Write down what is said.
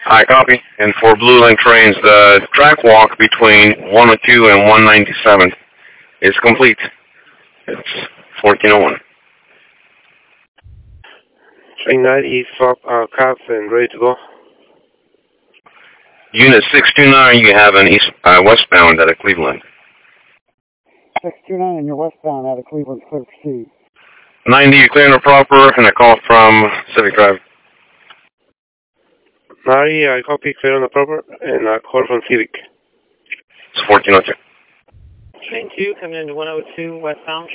I copy. And for Blue Line trains, the track walk between 102 and 197 is complete. It's 1401. Train 90, swap caps and ready to go. Unit 629, you have an westbound out of Cleveland. 629, you're westbound out of Cleveland, clear proceed. 90, you're clear and proper, and a call from Civic Drive. 90, I copy, clear on the proper, and a call from Civic. It's 1402. Train 2 coming into 102 westbound.